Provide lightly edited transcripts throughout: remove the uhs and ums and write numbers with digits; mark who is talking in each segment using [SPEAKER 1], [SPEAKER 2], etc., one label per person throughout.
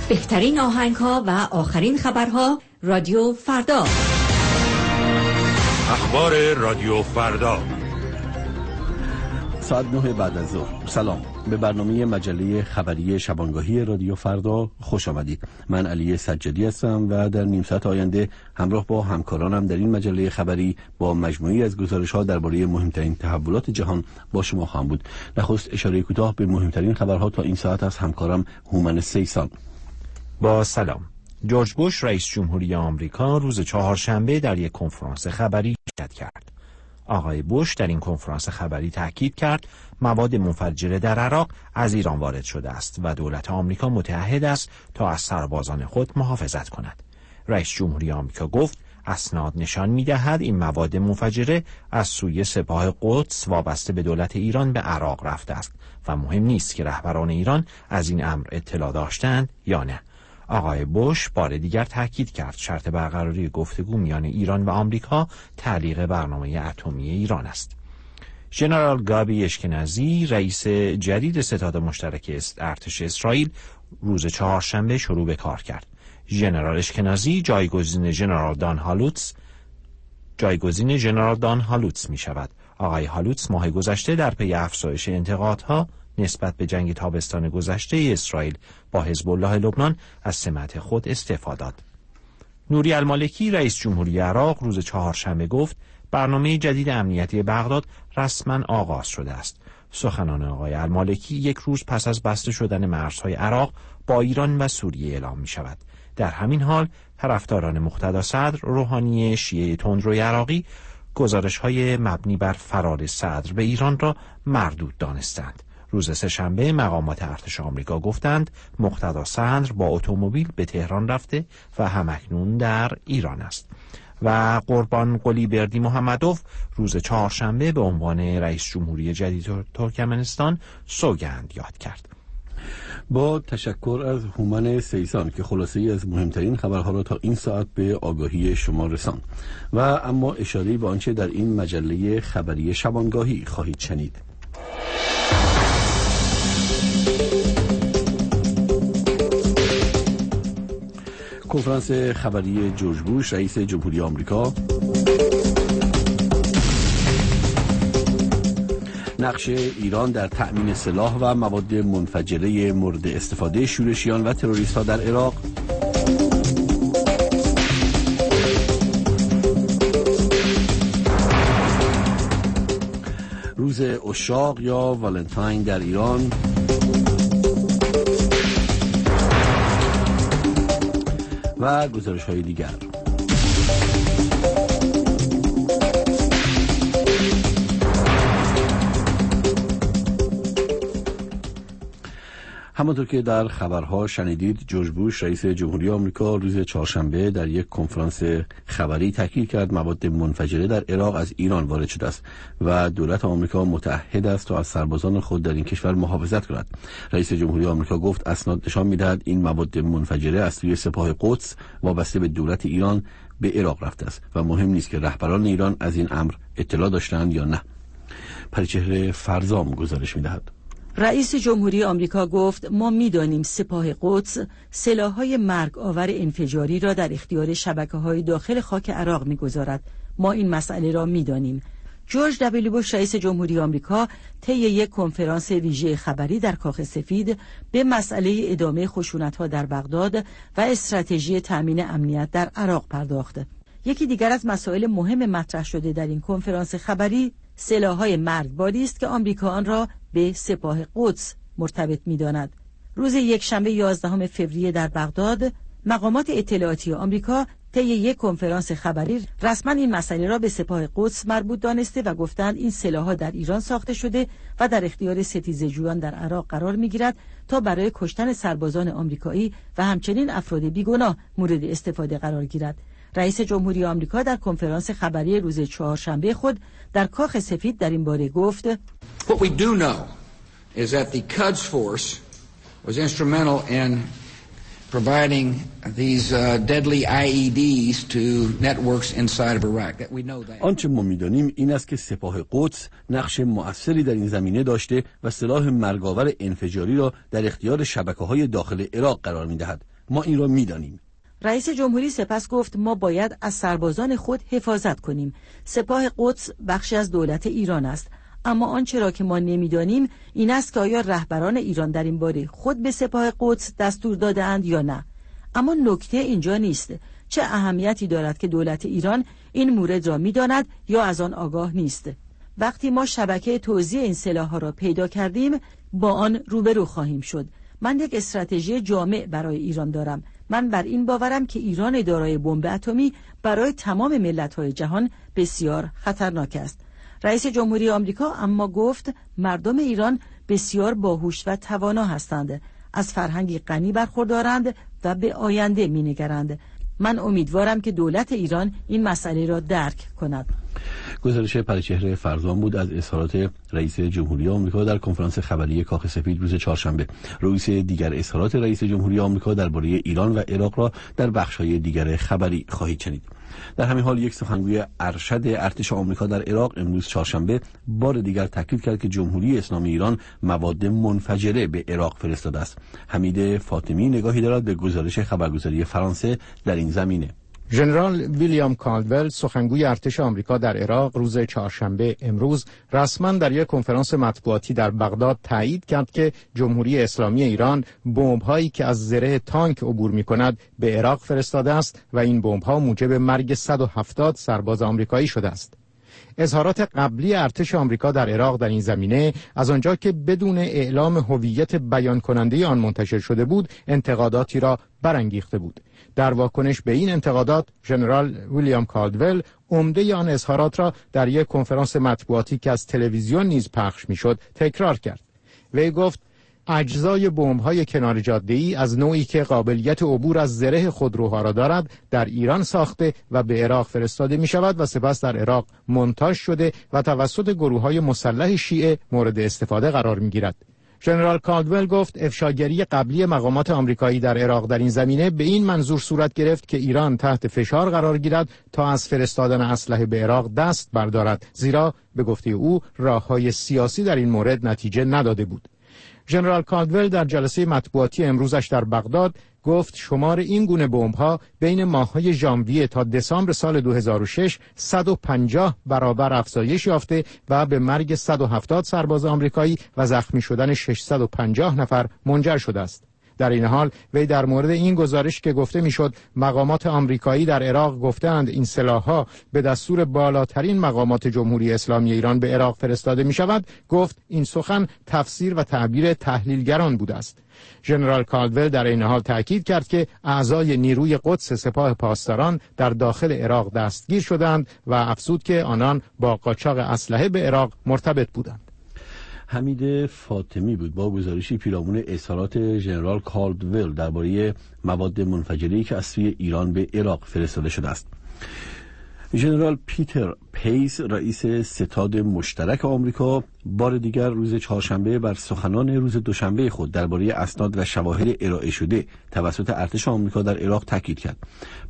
[SPEAKER 1] بهترین آهنگ‌ها و آخرین خبرها رادیو فردا.
[SPEAKER 2] اخبار رادیو فردا
[SPEAKER 3] ساعت 9 بعد از ظهر. سلام، به برنامه مجله خبری شبانگاهی رادیو فردا خوش آمدید. من علی سجادی هستم و در نیم ساعت آینده همراه با همکارانم در این مجله خبری با مجموعی از گزارش‌ها درباره مهمترین تحولات جهان با شما خواهم بود. نخست اشاره کوتاه به مهمترین خبرها تا این ساعت از همکارم هومن سیسان.
[SPEAKER 4] با سلام. جورج بوش رئیس جمهوری آمریکا روز چهارشنبه در یک کنفرانس خبری شرکت کرد. آقای بوش در این کنفرانس خبری تاکید کرد مواد منفجره در عراق از ایران وارد شده است و دولت آمریکا متعهد است تا از سربازان خود محافظت کند. رئیس جمهوری آمریکا گفت اسناد نشان می‌دهد این مواد منفجره از سوی سپاه قدس وابسته به دولت ایران به عراق رفته است و مهم نیست که رهبران ایران از این امر اطلاع داشتند یا نه. آقای بوش بار دیگر تاکید کرد شرط برقراری گفتگو میان ایران و آمریکا تعلیق برنامه اتمی ایران است. ژنرال گابی اشکنازی رئیس جدید ستاد مشترک ارتش اسرائیل روز چهارشنبه شروع به کار کرد. ژنرال اشکنازی جایگزین ژنرال دان هالوتس می شود. آقای هالوتس ماه گذشته در پی افزایش انتقادها نسبت به جنگ تابستان گذشته اسرائیل با حزب الله لبنان از سمت خود استعفا داد. نوری المالکی رئیس جمهوری عراق روز چهارشنبه گفت برنامه جدید امنیتی بغداد رسما آغاز شده است. سخنان آقای المالکی یک روز پس از بسته شدن مرزهای عراق با ایران و سوریه اعلام می شود. در همین حال طرفداران مقتدا صدر روحانی شیعه تندروی عراقی گزارش‌های مبنی بر فرار صدر به ایران را مردود دانستند. روز سه‌شنبه مقامات ارتش آمریکا گفتند مقتدا صدر با اتومبیل به تهران رفته و همکنون در ایران است. و قربان قلی بردی محمدوف روز چهارشنبه به عنوان رئیس جمهوری جدید ترکمنستان سوگند یاد کرد.
[SPEAKER 3] با تشکر از هومن سیسان که خلاصه‌ای از مهمترین خبرها را تا این ساعت به آگاهی شما رساند. و اما اشاره‌ای به آنچه در این مجله خبری شبانگاهی خواهید شنید. کنفرانس خبری جورج بوش رئیس جمهوری آمریکا، نقش ایران در تأمین سلاح و مواد منفجره مورد استفاده شورشیان و تروریست‌ها در عراق، روز عشاق یا والنتاین در ایران و گزارش‌های دیگر. همانطور که در خبرها شنیدید، جورج بوش رئیس جمهوری آمریکا روز چهارشنبه در یک کنفرانس خبری تاکید کرد مواد منفجره در عراق از ایران وارد شده است و دولت آمریکا متعهد است تا از سربازان خود در این کشور محافظت کند. رئیس جمهوری آمریکا گفت اسناد نشان می‌دهد این مواد منفجره از سوی سپاه قدس وابسته به دولت ایران به عراق رفته است و مهم نیست که رهبران ایران از این امر اطلاع داشتند یا نه. پریچهره فرزام گزارش می‌دهد.
[SPEAKER 5] رئیس جمهوری آمریکا گفت ما می‌دانیم سپاه قدس سلاح‌های مرگ آور انفجاری را در اختیار شبکه‌های داخل خاک عراق می‌گذارد. ما این مسئله را می‌دانیم. جورج دبلیو بوش رئیس جمهوری آمریکا طی یک کنفرانس ویژه خبری در کاخ سفید به مسئله ادامه خشونت‌ها در بغداد و استراتژی تأمین امنیت در عراق پرداخت. یکی دیگر از مسائل مهم مطرح شده در این کنفرانس خبری سلاح‌های مرگباری است که آمریکا آن را به سپاه قدس مرتبط می‌داند. روز یکشنبه 11 فوریه در بغداد مقامات اطلاعاتی آمریکا طی یک کنفرانس خبری رسما این مسئله را به سپاه قدس مربوط دانسته و گفتند این سلاح‌ها در ایران ساخته شده و در اختیار ستیزجویان در عراق قرار می‌گیرد تا برای کشتن سربازان آمریکایی و همچنین افراد بیگناه مورد استفاده قرار گیرد. رئیس جمهوری آمریکا در کنفرانس خبری روز چهارشنبه خود در کاخ سفید در این باره گفت
[SPEAKER 6] What we do know is that the Quds Force was instrumental in providing these deadly IEDs to networks inside of Iraq. That we know that.
[SPEAKER 3] آنچه ما می‌دانیم این است که سپاه قدس نقش مؤثری در این زمینه داشته و سلاح مرگاور انفجاری را در اختیار شبکه‌های داخل عراق قرار می‌دهد ما این را می‌دانیم.
[SPEAKER 5] رئیس جمهوری سپس گفت ما باید از سربازان خود حفاظت کنیم. سپاه قدس بخشی از دولت ایران است، اما آنچه را که ما نمی‌دانیم این است که آیا رهبران ایران در این باره خود به سپاه قدس دستور داده‌اند یا نه. اما نکته اینجا نیست. چه اهمیتی دارد که دولت ایران این مورد را می‌داند یا از آن آگاه نیست؟ وقتی ما شبکه توزیع این سلاح‌ها را پیدا کردیم با آن روبرو خواهیم شد. من یک استراتژی جامع برای ایران دارم. من بر این باورم که ایران دارای بمب اتمی برای تمام ملت‌های جهان بسیار خطرناک است. رئیس جمهوری آمریکا اما گفت مردم ایران بسیار باهوش و توانا هستند، از فرهنگی غنی برخوردارند و به آینده می‌نگرند. من امیدوارم که دولت ایران این مسئله را درک کند.
[SPEAKER 3] گزارش پریچهره فرزان بود از اظهارات رئیس جمهوری آمریکا در کنفرانس خبری کاخ سفید روز چهارشنبه. رئیس دیگر اظهارات رئیس جمهوری آمریکا درباره ایران و عراق را در بخش‌های دیگر خبری خواهید شنید. در همین حال یک سخنگوی ارشد ارتش آمریکا در عراق امروز چهارشنبه بار دیگر تاکید کرد که جمهوری اسلامی ایران مواد منفجره به عراق فرستاده است. حمید فاطمی نگاهی دارد به گزارش خبرگزاری فرانسه در این زمینه.
[SPEAKER 7] ژنرال ویلیام کالدول سخنگوی ارتش آمریکا در عراق روز چهارشنبه امروز رسما در یک کنفرانس مطبوعاتی در بغداد تایید کرد که جمهوری اسلامی ایران بمب‌هایی که از زره تانک عبور می‌کند به عراق فرستاده است و این بمب‌ها موجب مرگ 170 سرباز آمریکایی شده است. اظهارات قبلی ارتش آمریکا در عراق در این زمینه از آنجا که بدون اعلام هویت بیان کننده آن منتشر شده بود انتقاداتی را برانگیخته بود. در واکنش به این انتقادات ژنرال ویلیام کالدول عمده آن اظهارات را در یک کنفرانس مطبوعاتی که از تلویزیون نیز پخش می‌شد تکرار کرد. وی گفت اجزای بمب‌های کنار جاده‌ای از نوعی که قابلیت عبور از زره خودروها را دارد در ایران ساخته و به عراق فرستاده می‌شود و سپس در عراق مونتاژ شده و توسط گروه‌های مسلح شیعه مورد استفاده قرار می‌گیرد. ژنرال کالدول گفت افشاگری قبلی مقامات آمریکایی در عراق در این زمینه به این منظور صورت گرفت که ایران تحت فشار قرار گیرد تا از فرستادن اسلحه به عراق دست بردارد، زیرا به گفته او راه‌های سیاسی در این مورد نتیجه نداده بود. ژنرال کالدول در جلسه مطبوعاتی امروزش در بغداد گفت شمار این گونه بمب‌ها بین ماه‌های ژانویه تا دسامبر سال 2006 150 برابر افزایش یافته و به مرگ 170 سرباز آمریکایی و زخمی شدن 650 نفر منجر شده است. در این حال وی در مورد این گزارش که گفته میشد مقامات آمریکایی در عراق گفتند این سلاح‌ها به دستور بالاترین مقامات جمهوری اسلامی ایران به عراق فرستاده می‌شود، گفت این سخن تفسیر و تعبیر تحلیلگران بوده است. ژنرال کالدول در این حال تاکید کرد که اعضای نیروی قدس سپاه پاسداران در داخل عراق دستگیر شدند و افزود که آنان با قاچاق اسلحه به عراق مرتبط بودند.
[SPEAKER 3] حمید فاطمی بود با گزارشی پیرامون اظهارات ژنرال کالدول درباره مواد منفجره‌ای که از سوی ایران به عراق فرستاده شده است. ژنرال پیتر پیس رئیس ستاد مشترک آمریکا بار دیگر روز چهارشنبه بر سخنان روز دوشنبه خود درباره اسناد و شواهد ارائه شده توسط ارتش آمریکا در عراق تاکید کرد.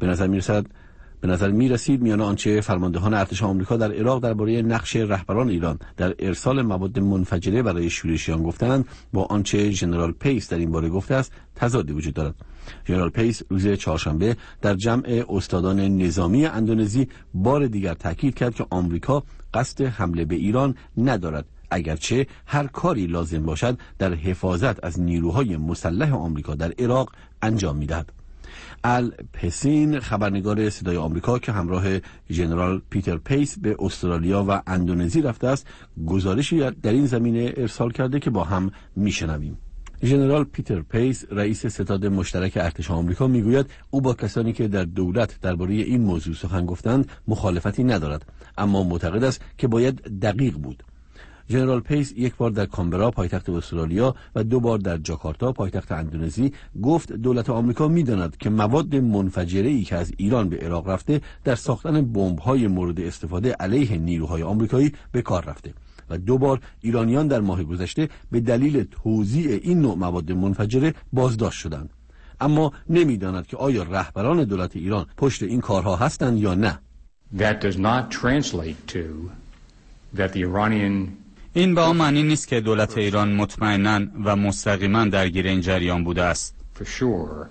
[SPEAKER 3] به نظر می رسید میان آنچه فرماندهان ارتش آمریکا در عراق درباره نقش رهبران ایران در ارسال مواد منفجره برای شورشیان گفتند با آنچه ژنرال پیس در این باره گفته است تضادی وجود دارد. ژنرال پیس روز چهارشنبه در جمع استادان نظامی اندونزی بار دیگر تاکید کرد که آمریکا قصد حمله به ایران ندارد، اگرچه هر کاری لازم باشد در حفاظت از نیروهای مسلح آمریکا در عراق انجام می‌دهد. ال پسین خبرنگار صدای آمریکا که همراه ژنرال پیتر پیس به استرالیا و اندونزی رفته است گزارشی در این زمینه ارسال کرده که با هم میشنویم. ژنرال پیتر پیس رئیس ستاد مشترک ارتش آمریکا میگوید او با کسانی که در دولت درباره این موضوع سخن گفتند مخالفتی ندارد، اما معتقد است که باید دقیق بود. ژنرال پیس یک بار در کانبرا پایتخت استرالیا و 2 بار در جاکارتا پایتخت اندونزی گفت دولت آمریکا می‌داند که مواد منفجره‌ای که از ایران به عراق رفته در ساختن بمب‌های مورد استفاده علیه نیروهای آمریکایی به کار رفته و 2 بار ایرانیان در ماه گذشته به دلیل توزیع این نوع مواد منفجره بازداشت شدند، اما نمی‌داند که آیا رهبران دولت ایران پشت این کارها هستند یا نه.
[SPEAKER 8] That does not translate to that the Iranian
[SPEAKER 9] این به آن معنی نیست که دولت ایران مطمئناً و مستقیما درگیر این جریان بوده است.
[SPEAKER 8] for sure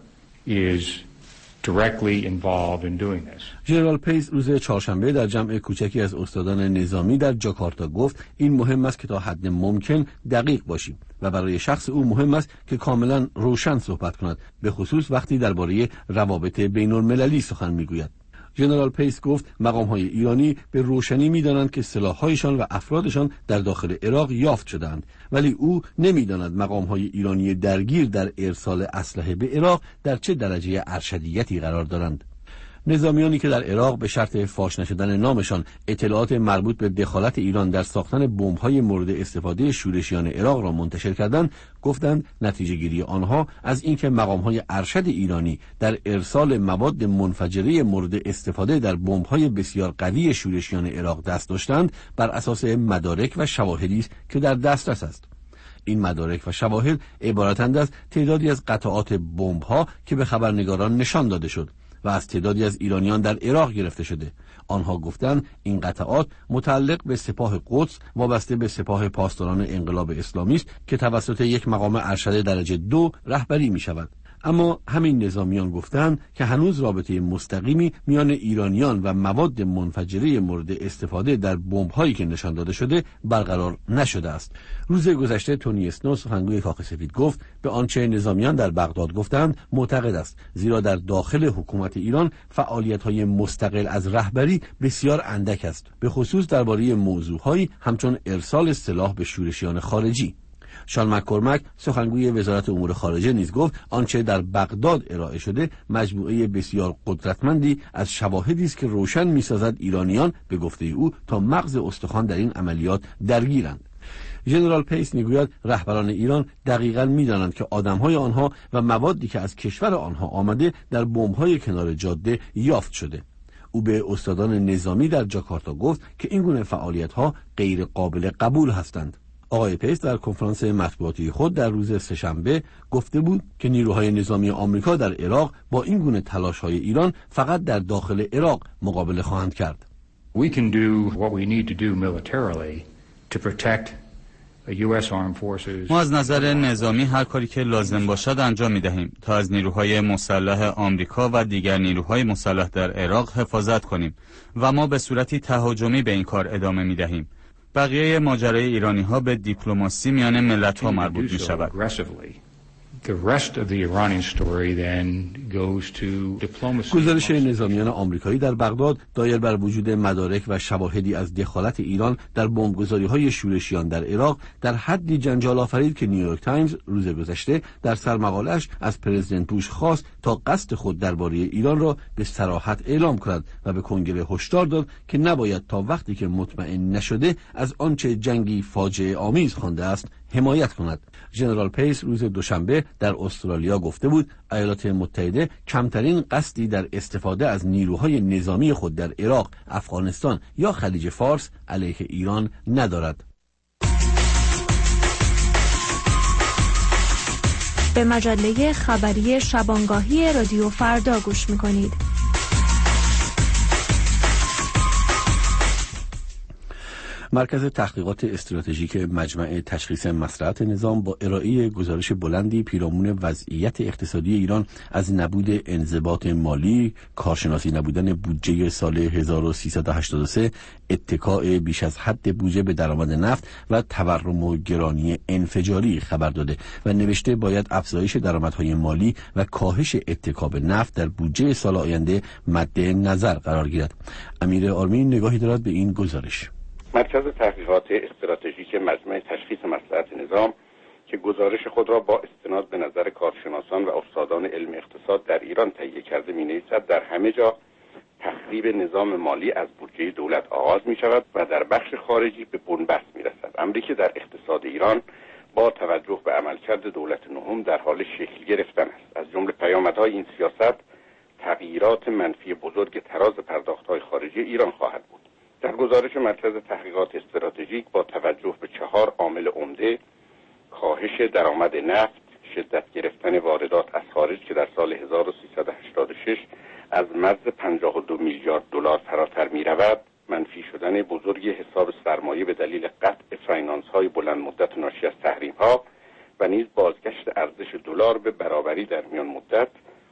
[SPEAKER 8] is directly involved in doing this.
[SPEAKER 3] ژنرال پیس روز چهارشنبه در جمع کوچکی از استادان نظامی در جاکارتا گفت این مهم است که تا حد ممکن دقیق باشیم و برای شخص او مهم است که کاملا روشن صحبت کند، به خصوص وقتی درباره روابط بین المللی سخن میگوید. ژنرال پیس گفت مقام‌های ایرانی به روشنی می‌دانند که سلاح‌هایشان و افرادشان در داخل عراق یافت شدند، ولی او نمی‌داند مقام‌های ایرانی درگیر در ارسال اسلحه به عراق در چه درجه ارشدیتی قرار دارند. نظامیانی که در عراق به شرط فاش نشدن نامشان اطلاعات مربوط به دخالت ایران در ساختن بمب‌های مورد استفاده شورشیان عراق را منتشر کردند، گفتند نتیجه گیری آنها از اینکه مقام‌های ارشد ایرانی در ارسال مواد منفجره مورد استفاده در بمب‌های بسیار قوی شورشیان عراق دست داشتند بر اساس مدارک و شواهدی است که در دسترس است. این مدارک و شواهد عبارتند از تعدادی از قطعات بمب‌ها که به خبرنگاران نشان داده شد و از تعدادی از ایرانیان در عراق گرفته شده. آنها گفتند این قطعات متعلق به سپاه قدس وابسته به سپاه پاسداران انقلاب اسلامی است که توسط یک مقام ارشد درجه 2 رهبری می شود. اما همین نظامیان گفتند که هنوز رابطه مستقیمی میان ایرانیان و مواد منفجره مورد استفاده در بمب‌هایی که نشان داده شده برقرار نشده است. روز گذشته تونی اسنو سخنگوی کاخ سفید گفت به آنچه نظامیان در بغداد گفتند معتقد است، زیرا در داخل حکومت ایران فعالیت‌های مستقل از رهبری بسیار اندک است، به خصوص درباره موضوع‌هایی همچون ارسال سلاح به شورشیان خارجی. شان مک‌کورمک سخنگوی وزارت امور خارجه نیز گفت آنچه در بغداد ارائه شده مجموعه بسیار قدرتمندی از شواهدی است که روشن می‌سازد ایرانیان به گفته او تا مغز استخوان در این عملیات درگیرند. ژنرال پیس میگوید رهبران ایران دقیقاً می‌دانند که آدم‌های آنها و موادی که از کشور آنها آمده در بمب‌های کنار جاده یافت شده. او به استادان نظامی در جاکارتا گفت که این گونه فعالیت‌ها غیر قابل قبول هستند. آقای پیس در کنفرانس مطبوعاتی خود در روز سه‌شنبه گفته بود که نیروهای نظامی آمریکا در عراق با این گونه تلاش‌های ایران فقط در داخل عراق مقابله خواهند کرد.
[SPEAKER 8] We can do what we need to do militarily to protect the US armed forces.
[SPEAKER 9] ما از نظر نظامی هر کاری که لازم باشد انجام می‌دهیم تا از نیروهای مسلح آمریکا و دیگر نیروهای مسلح در عراق حفاظت کنیم و ما به صورتی تهاجمی به این کار ادامه می‌دهیم. بقیه ماجرای ایرانی‌ها به دیپلماسی میان ملت‌ها مربوط می‌شود.
[SPEAKER 3] گزارش نظامیان آمریکایی در بغداد دایر بر وجود مدارک و شواهدی از دخالت ایران در بمبگذاری‌های شورشیان در عراق در حدی جنجال آفرید که نیویورک تایمز روز گذشته در سرمقاله‌اش از پرزیدنت بوش خواست تا قصد خود درباره ایران را به صراحت اعلام کند و به کنگره هشدار داد که نباید تا وقتی که مطمئن نشده از آنچه جنگی فاجعه آمیز خوانده است حمایت کند. ژنرال پیس روز دوشنبه در استرالیا گفته بود ایالات متحده کمترین قصدی در استفاده از نیروهای نظامی خود در عراق، افغانستان یا خلیج فارس علیه ایران ندارد.
[SPEAKER 10] به مجله خبری شبانگاهی رادیو فردا گوش می‌کنید.
[SPEAKER 3] مرکز تحقیقات استراتژیک مجمع تشخیص مصلحت نظام با ارائه گزارش بلندی پیرامون وضعیت اقتصادی ایران از نبود انضباط مالی، کارشناسی نبودن بودجه سال 1383، اتکاء بیش از حد بودجه به درآمد نفت و تورم و گرانی انفجاری خبر داده و نوشته باید افزایش درآمدهای مالی و کاهش اتکا به نفت در بودجه سال آینده مد نظر قرار گیرد. امیر آرمین نگاهی دارد به این گزارش.
[SPEAKER 11] مرکز تحقیقات استراتژیک مجمع تشخیص مصلحت نظام که گزارش خود را با استناد به نظر کارشناسان و استادان علم اقتصاد در ایران تهیه کرده می‌نویسد در همه جا تخریب نظام مالی از بودجه دولت آغاز می‌شود و در بخش خارجی به بنبست می‌رسد. امری که در اقتصاد ایران با توجه به عملکرد دولت نهم در حال شکل گرفتن است. از جمله پیامدهای این سیاست تغییرات منفی بزرگ تراز پرداخت‌های خارجی ایران خواهد بود. در گزارش مرکز تحقیقات استراتژیک با توجه به 4 عامل عمده، کاهش درآمد نفت، شدت گرفتن واردات از خارج که در سال 1386 از مرز 52 میلیارد دلار فراتر می رود، منفی شدن بزرگ حساب سرمایه به دلیل قطع فاینانس های بلند مدت ناشی از تحریم ها و نیز بازگشت ارزش دلار به برابری در میان مدت،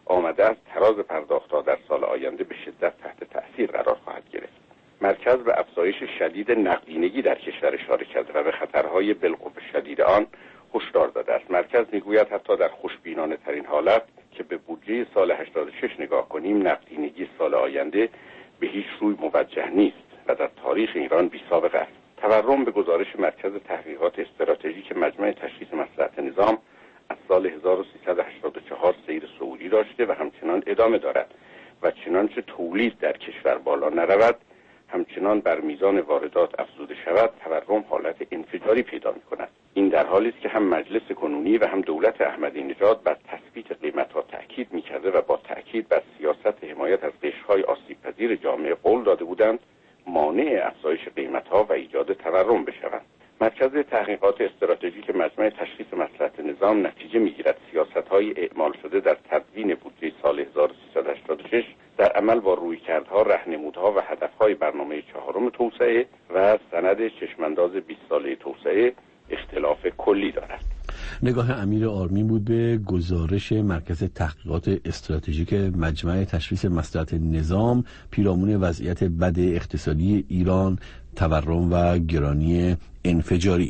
[SPEAKER 11] آمده است تراز پرداخت را در سال آینده به شدت تحت تأثیر قرار خواهد گرفت. مرکز به افزایش شدید نقدینگی در کشور اشاره کرده و به خطرهای بالقوه شدید آن هشدار داده است. مرکز میگوید حتی در خوشبینانه ترین حالت که به بودجه سال 86 نگاه کنیم، نقدینگی سال آینده به هیچ روی موجه نیست و در تاریخ ایران بی‌سابقه است. تورم به گزارش مرکز تحقیقات استراتژیک مجمع تشخیص مصلحت نظام از سال 1384 سیر صعودی داشته و همچنان ادامه دارد و چنانچه تولید در کشور بالا نرود، همچنان بر میزان واردات افزوده شود، تورم حالت انفجاری پیدا می‌کند. این در حالی است که هم مجلس کنونی و هم دولت احمدی نژاد بر تثبیت قیمت‌ها تأکید می‌کرده و با تأکید بر سیاست حمایت از قشرهای آسیب‌پذیر جامعه قول داده بودند مانع افزایش قیمت‌ها و ایجاد تورم بشوند. مرکز تحقیقات استراتژیک مجمع تشخیص مصلحت نظام نتیجه می‌گیرد سیاست‌های اعمال شده در تدوین بودجه سال 1386 در عمل با رویکردها، راهنمودها و هدف‌های برنامه چهارم توسعه و سند چشمانداز 20 ساله توسعه اختلاف کلی دارد.
[SPEAKER 3] نگاه امیر آرمین بود به گزارش مرکز تحقیقات استراتژیک مجمع تشخیص مصلحت نظام پیرامون وضعیت بد اقتصادی ایران، تورم و گرانی انفجاری.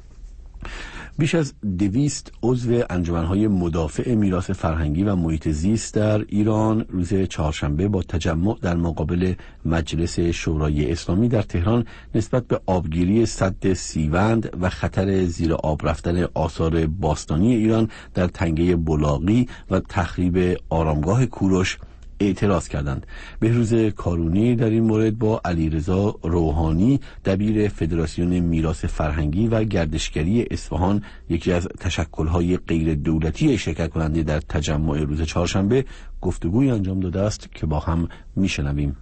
[SPEAKER 3] بیش از 200 عضو انجمن‌های مدافع میراث فرهنگی و محیط زیست در ایران روز چهارشنبه با تجمع در مقابل مجلس شورای اسلامی در تهران نسبت به آبگیری سد سیوند و خطر زیر آب رفتن آثار باستانی ایران در تنگه بلاغی و تخریب آرامگاه کوروش اعتراض کردند. بهروز کارونی در این مورد با علیرضا روحانی دبیر فدراسیون میراث فرهنگی و گردشگری اصفهان، یکی از تشکل‌های غیر دولتی شرکت کننده در تجمع روز چهارشنبه، گفتگوی انجام داده است که با هم میشنویم.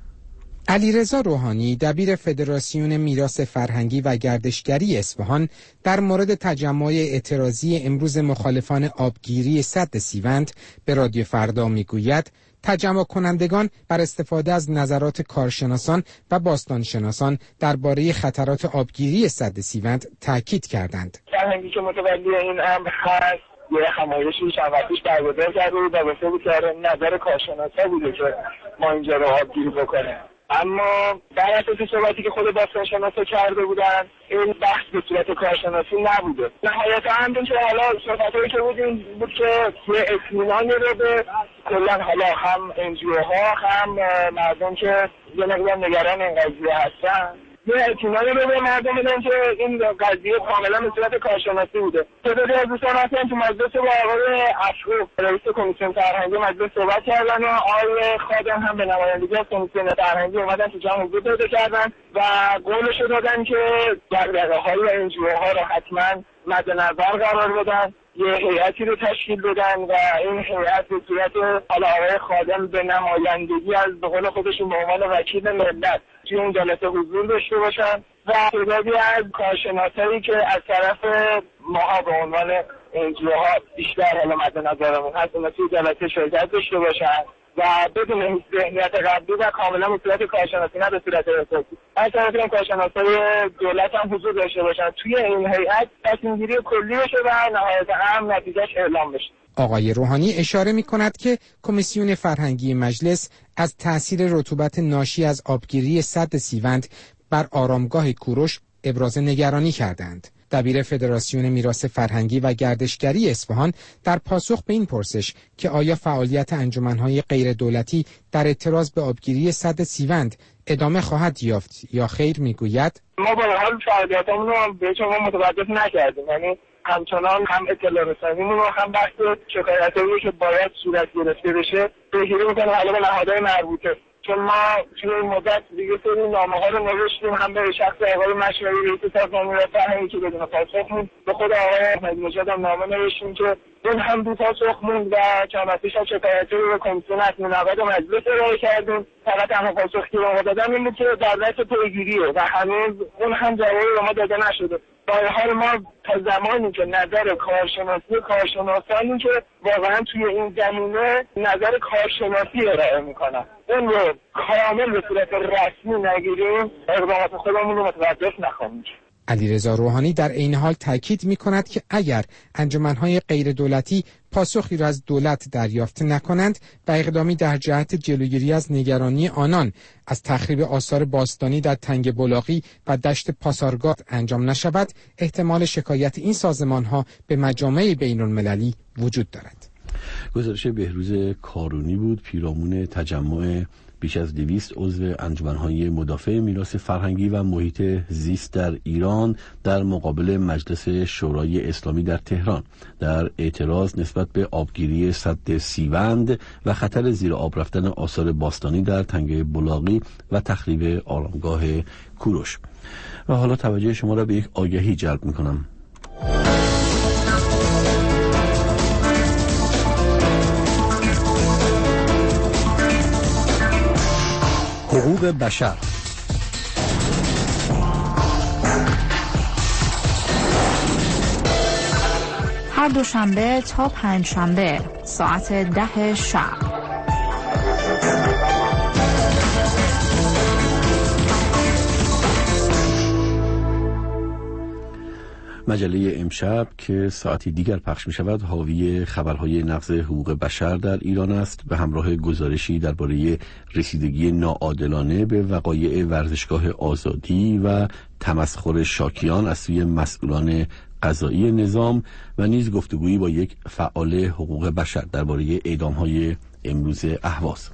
[SPEAKER 12] علیرضا روحانی دبیر فدراسیون میراث فرهنگی و گردشگری اصفهان در مورد تجمع اعتراضی امروز مخالفان آبگیری سد سیوند به رادیو فردا میگوید تجمع کنندگان بر استفاده از نظرات کارشناسان و باستانشناسان درباره خطرات آبگیری سد سیوند تاکید کردند.
[SPEAKER 13] فرهنگی که متولی این امر هست یه همایشی چند وقت پیش برگزار کرده بود و گفته بود که نظر کارشناسا بوده که ما اینجا رو آبگیری بکنیم. اما در اساس صحبتی که خود باستانشناسا کرده بودن این بحث به صورت کارشناسی نبوده. نهایتا هم که حالا صحبتایی که بود که یه اطمینانی رو به کلا حالا هم NGO-ها هم مردم که یه مقدار نگران این قضیه هستن یه اطمینانی رو به مردم بدن که این قضیه کاملا به صورت کارشناسی بوده. تعدادی از دوستان هستن تو مجلس با آقای افروخ رئیس کمیسیون فرهنگی مجلس صحبت کردن و آقای خادم هم به نمایندگی از کمیسیون فرهنگی اومدن تو جمع حضور پیدا کردن و قولشو دادن که دغدغه‌های NGO-ها رو حتما مد نظر قرار بدن، یه هیئتی رو تشکیل بدن و این هیئت به صورت حالا آقای خادم به نمایندگی از به قول خودشون به عنوان وکیل ملت توی این جلسه حضور داشته باشن و تعدادی از کارشناسایی که از طرف ماها به عنوان NGO-ها بیشتر حالا مد نظرمون هست اونا توی جلسه شرکت داشته باشن و بدون ذهنیت قبلی و کاملا به صورت کارشناسی نه به صورت احساسی. از طرف این کارشناسای دولت هم حضور داشته باشن توی این هیئت تصمیم‌گیری کلی بشه و نهایتا هم نتیجهش اعلام بشه.
[SPEAKER 12] آقای روحانی اشاره می‌کند که کمیسیون فرهنگی مجلس از تأثیر رطوبت ناشی از آبگیری سد سیوند بر آرامگاه کوروش ابراز نگرانی کردند. دبیر فدراسیون میراث فرهنگی و گردشگری اصفهان در پاسخ به این پرسش که آیا فعالیت انجمن‌های غیر دولتی در اعتراض به آبگیری سد سیوند ادامه خواهد یافت یا خیر میگوید
[SPEAKER 13] ما با حال فعالیتامون رو به شما متوجه نکردیم، یعنی همچنان هم اطلاع رسانیمون رو هم بحث شکایتایی که باید صورت گرفته بشه پیگیری می‌کنیم حالا به نهادهای مربوطه، چون ما توی این مدت دیگه سری نامه‌ها رو نوشتیم هم به شخص آقای مشوری رئیس سازمان فرهنگی که بدون پاسخ موند، به خود آقای احمدی نژاد هم نامه نوشتیم که اون هم بی پاسخ موند و چند وقت پیش شکایتی رو به کمیسیون حتمی نود مجلس ارائه کردیم. فقط تنها پاسخی که به ما دادن این بود که در دست پیگیریه و هنوز اون هم جوابی به ما داده نشده. با این حال ما تا زمانی که نظر کارشناسانی که واقعا توی این زمینه نظر کارشناسی ارائه میکنن اون رو کامل به صورت رسمی نگیریم اقدامات خودمون رو متوقف نخواهیم.
[SPEAKER 12] علیرضا روحانی در عین حال تاکید می‌کند که اگر انجمن‌های غیر دولتی پاسخی را از دولت دریافت نکنند و اقدامی در جهت جلوگیری از نگرانی آنان از تخریب آثار باستانی در تنگ بلاغی و دشت پاسارگاد انجام نشود، احتمال شکایت این سازمان‌ها به مجامع بین‌المللی وجود دارد.
[SPEAKER 3] گزارش بهروز کارونی بود، پیرامون تجمع بیش از 200 عضو انجمن‌های مدافع میراث فرهنگی و محیط زیست در ایران در مقابل مجلس شورای اسلامی در تهران در اعتراض نسبت به آبگیری سد سیوند و خطر زیر آب رفتن آثار باستانی در تنگه بلاغی و تخریب آرامگاه کوروش. و حالا توجه شما را به یک آگهی جلب می‌کنم. حقوق بشر.
[SPEAKER 10] هر دوشنبه تا پنجشنبه ساعت 10 شب.
[SPEAKER 3] مجله امشب که ساعتی دیگر پخش می شود حاوی خبرهای نقض حقوق بشر در ایران است، به همراه گزارشی درباره رسیدگی ناعادلانه به وقایع ورزشگاه آزادی و تمسخر شاکیان از سوی مسئولان قضایی نظام و نیز گفتگویی با یک فعال حقوق بشر درباره اعدام‌های امروز اهواز.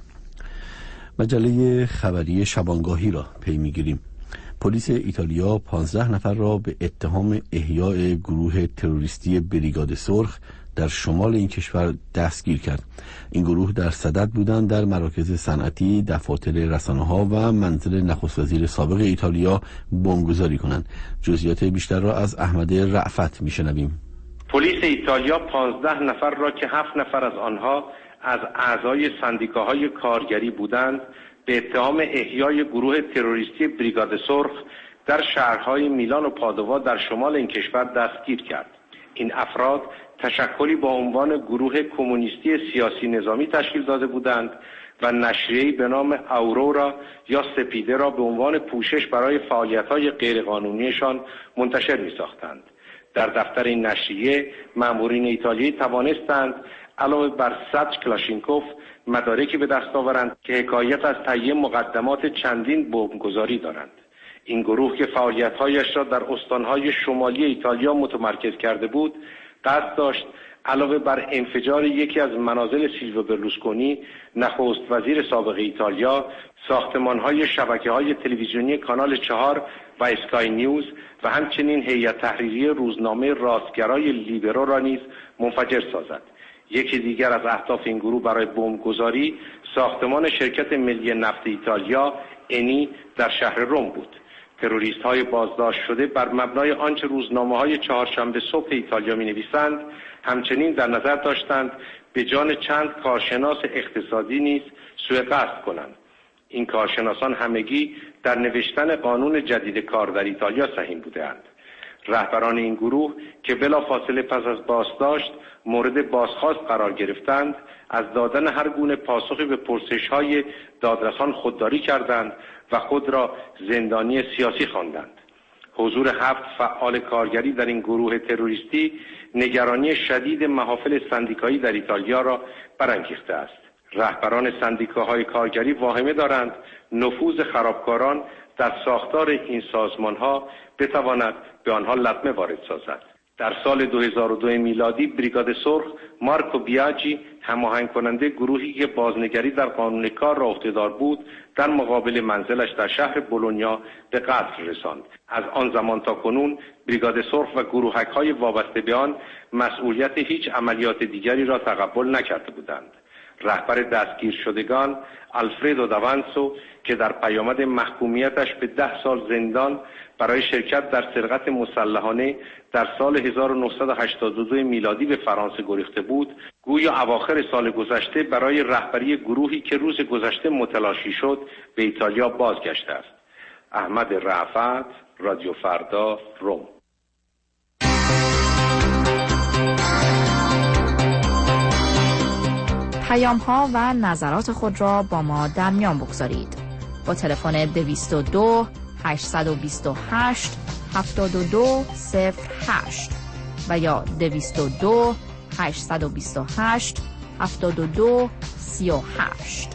[SPEAKER 3] مجله خبری شبانگاهی را پی می‌گیریم. پلیس ایتالیا 15 نفر را به اتهام احیای گروه تروریستی بریگاد سرخ در شمال این کشور دستگیر کرد. این گروه در صدد بودند در مراکز صنعتی، دفاتر رسانه‌ها و منزل نخست وزیر سابق ایتالیا بمبگذاری کنند. جزئیات بیشتر را از احمد رأفت میشنویم.
[SPEAKER 14] پلیس ایتالیا 15 نفر را که 7 نفر از آنها از اعضای سندیکاهای کارگری بودند به اتهام احیای گروه تروریستی بریگاد سرخ در شهرهای میلان و پادوا در شمال این کشور دستگیر کرد. این افراد تشکلی با عنوان گروه کمونیستی سیاسی نظامی تشکیل داده بودند و نشریه‌ای به نام اورورا یا سپیده را به عنوان پوشش برای فعالیت‌های غیرقانونیشان منتشر می‌ساختند. در دفتر این نشریه مامورین ایتالیایی توانستند علاوه بر 100 کلاشینکوف مدارکی به دست آورند که حکایت از تهیه مقدمات چندین بمبگذاری دارند. این گروه که فعالیت‌هایش را در استان‌های شمالی ایتالیا متمرکز کرده بود، قصد داشت علاوه بر انفجار یکی از منازل سیلویو برلوسکونی، نخست وزیر سابق ایتالیا، ساختمان‌های شبکه‌های تلویزیونی کانال 4 و اسکای نیوز و همچنین هیئت تحریریه روزنامه راستگرای لیبرو را نیز منفجر سازد. یکی دیگر از اهداف این گروه برای بمبگذاری ساختمان شرکت ملی نفت ایتالیا انی در شهر روم بود. تروریست‌های بازداشت شده بر مبنای آنچه روزنامه‌های چهارشنبه صبح ایتالیا می‌نویسند همچنین در نظر داشتند به جان چند کارشناس اقتصادی نیز سوء قصد کنند. این کارشناسان همگی در نوشتن قانون جدید کار در ایتالیا سهیم بودند. رهبران این گروه که بلافاصله پس از بازداشت مورد بازخواست قرار گرفتند، از دادن هر گونه پاسخی به پرسش‌های دادرسان خودداری کردند و خود را زندانی سیاسی خواندند. حضور 7 فعال کارگری در این گروه تروریستی نگرانی شدید محافل سندیکایی در ایتالیا را برانگیخته است. رهبران سندیکاهای کارگری واهمه دارند نفوذ خرابکاران در ساختار این سازمان‌ها بتواند به آنها لطمه وارد سازد. در سال 2002 میلادی بریگاد سرخ مارکو بیاجی هماهنگ کننده گروهی که بازنگری در قانون کار را عهده‌دار بود در مقابل منزلش در شهر بولونیا به قتل رساند. از آن زمان تا کنون بریگاد سرخ و گروهک‌های وابسته به آن مسئولیت هیچ عملیات دیگری را تقبل نکرده بودند. رهبر دستگیر شدگان آلفردو داوانسو که در پیامد محکومیتش به 10 سال زندان برای شرکت در سرقت مسلحانه در سال 1982 میلادی به فرانسه گریخته بود، گویا اواخر سال گذشته برای رهبری گروهی که روز گذشته متلاشی شد به ایتالیا بازگشته است. احمد رأفت، رادیو فردا، روم.
[SPEAKER 10] پیام‌ها و نظرات خود را با ما در میان بگذارید. با تلفن 222 828 7208 و یا 202 828 72 38.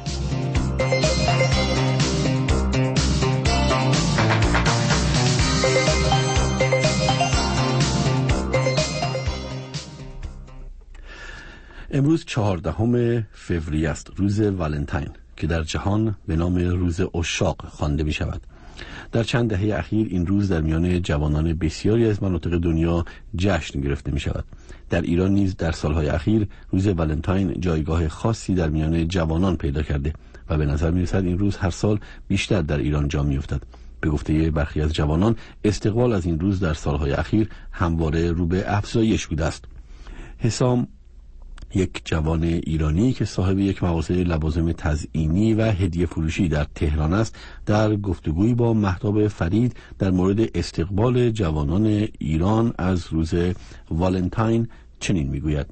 [SPEAKER 3] امروز 14 فوریه است، روز ولنتاین که در جهان به نام روز عشاق خوانده می شود. در چند دهه اخیر این روز در میان جوانان بسیاری از مناطق دنیا جشن گرفته می شود. در ایران نیز در سالهای اخیر روز ولنتاین جایگاه خاصی در میان جوانان پیدا کرده و به نظر می رسد این روز هر سال بیشتر در ایران جا می افتد. به گفته برخی از جوانان استقبال از این روز در سالهای اخیر همواره رو به افزایش بوده است. حسام، یک جوان ایرانی که صاحب یک مغازه لوازم تزئینی و هدیه فروشی در تهران است، در گفتگویی با مهتاب فرید در مورد استقبال جوانان ایران از روز والنتاین چنین میگوید: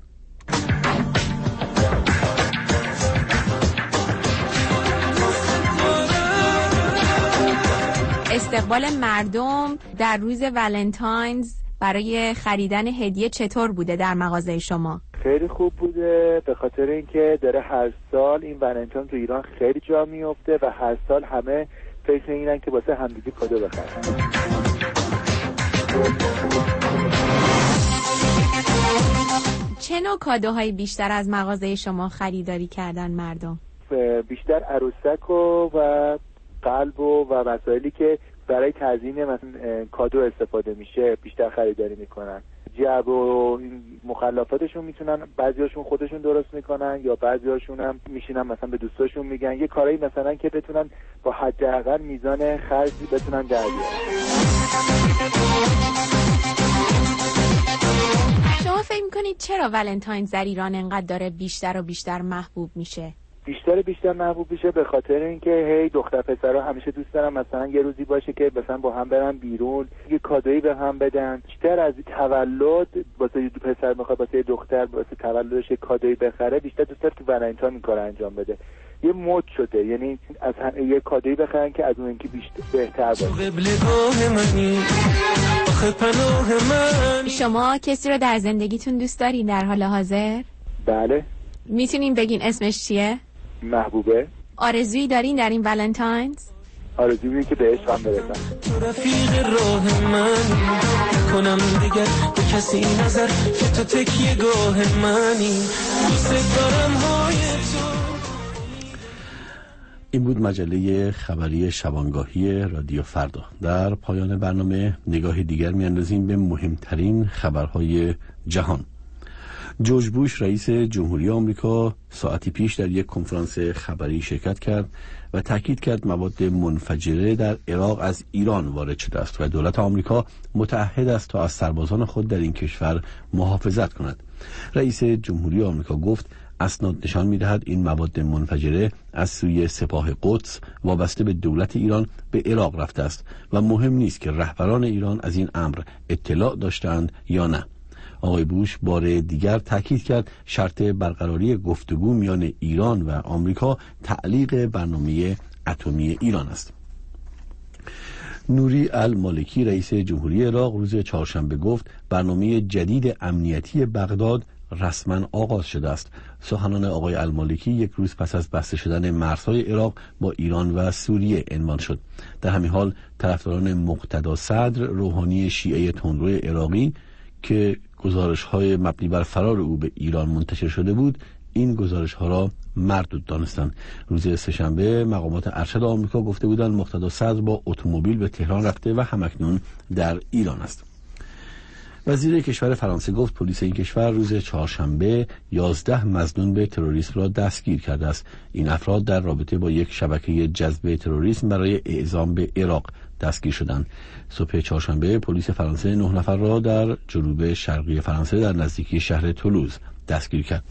[SPEAKER 15] استقبال مردم در روز ولنتاینز برای خریدن هدیه چطور بوده در مغازه شما؟
[SPEAKER 16] خیلی خوب بوده، به خاطر اینکه داره هر سال این ولنتاین تو ایران خیلی جا میفته و هر سال همه فکر اینن که واسه همدیگه کادو بخرن.
[SPEAKER 15] چه نوع کادوهای بیشتر از مغازه شما خریداری کردن مردم؟
[SPEAKER 16] بیشتر عروسک و قلب و مسائلی که برای تزیین مثلا کادو استفاده میشه بیشتر خریداری میکنن. جعب و این مخلفاتشون میتونن بعضیاشون خودشون درست میکنن یا بعضیاشون هم میشینن مثلا به دوستاشون میگن یه کارایی مثلا که بتونن با حداقل میزان خرج بتونن در بیارن.
[SPEAKER 15] شما فکر میکنید چرا ولنتاینز در ایران انقدر داره بیشتر و بیشتر محبوب میشه؟
[SPEAKER 16] بیشتر محبوب میشه به خاطر اینکه هی دختر پسرها همیشه دوست دارن مثلا یه روزی باشه که مثلا با هم برن بیرون، یه کادویی به هم بدن. بیشتر از تولد واسه پسر میخواد واسه دختر واسه تولدش کادویی بخره، بیشتر دوست داره که ولنتاین این کارو انجام بده. یه مد شده، یعنی از یه کادویی بخرن که از اون اینکه بیشتر بهتر باشه.
[SPEAKER 15] شما کسی رو در زندگیتون دوست دارین در حال حاضر؟
[SPEAKER 16] بله.
[SPEAKER 15] میتونین بگین اسمش چیه؟
[SPEAKER 16] محبوبه.
[SPEAKER 15] آرزویی دارین در این ولنتاینز؟
[SPEAKER 16] آرزویی که بهش هم برسم.
[SPEAKER 17] تو رفیق راه من کنم دیگر به کسی نظر که تو تکیه گاه منی دوست دارم های تو.
[SPEAKER 3] این بود مجله خبری شبانگاهی رادیو فردا. در پایان برنامه نگاه دیگر میاندازیم به مهمترین خبرهای جهان. جورج بوش رئیس جمهوری آمریکا ساعتی پیش در یک کنفرانس خبری شرکت کرد و تاکید کرد مواد منفجره در عراق از ایران وارد شده است و دولت آمریکا متعهد است تا از سربازان خود در این کشور محافظت کند. رئیس جمهوری آمریکا گفت اسناد نشان می‌دهد این مواد منفجره از سوی سپاه قدس وابسته به دولت ایران به عراق رفته است و مهم نیست که رهبران ایران از این امر اطلاع داشتند یا نه. آقای بوش بار دیگر تاکید کرد شرط برقراری گفتگو میان ایران و آمریکا تعلیق برنامه اتمی ایران است. نوری المالکی رئیس جمهوری عراق روز چهارشنبه گفت برنامه جدید امنیتی بغداد رسما آغاز شده است. سخنان آقای المالکی یک روز پس از بسته شدن مرزهای عراق با ایران و سوریه عنوان شد. در همین حال طرفداران مقتدا صدر روحانی شیعه تندرو عراقی که گزارش‌های مبنی بر فرار او به ایران منتشر شده بود، این گزارش‌ها را مردود دانستند. روز سه‌شنبه مقامات ارشد آمریکا گفته بودند مقتدا صدر با اتومبیل به تهران رفته و همکنون در ایران است. وزیر کشور فرانسه گفت پلیس این کشور روز چهارشنبه 11 مظنون به تروریسم را دستگیر کرده است. این افراد در رابطه با یک شبکه جذب تروریسم برای اعزام به عراق دستگیر شدند. صبح چهارشنبه پلیس فرانسه 9 نفر را در جنوب شرقی فرانسه در نزدیکی شهر تولوز دستگیر کرد.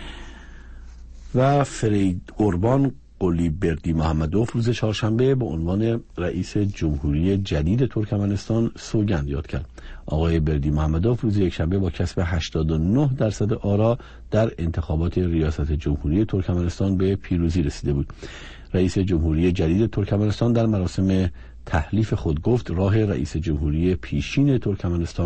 [SPEAKER 3] و فرید قربان قلی بردی محمدوف روز چهارشنبه به عنوان رئیس جمهوری جدید ترکمنستان سوگند یاد کرد. آقای بردی محمدوف روز یکشنبه با کسب 89% آرا در انتخابات ریاست جمهوری ترکمنستان به پیروزی رسیده بود. رئیس جمهوری جدید ترکمنستان در مراسم تحلیف خود گفت راه رئیس جمهوری پیشین ترکمنستان